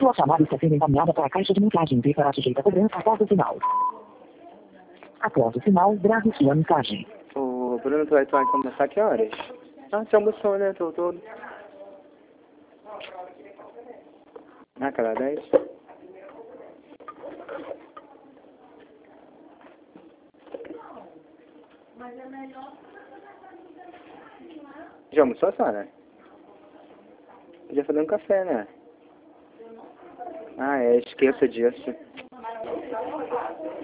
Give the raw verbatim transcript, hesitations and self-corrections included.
Sua chamada está sendo encaminhada para a caixa de mensagens e será sujeita a cobrança após o sinal. Após o sinal, grave sua mensagem. O Bruno, tu vai, tu vai começar que horas? Ah, você almoçou, né? Tô todo. Ah, cara, dez. Já almoçou, Sara? Já foi dando café, né? Ah, é, esqueça disso.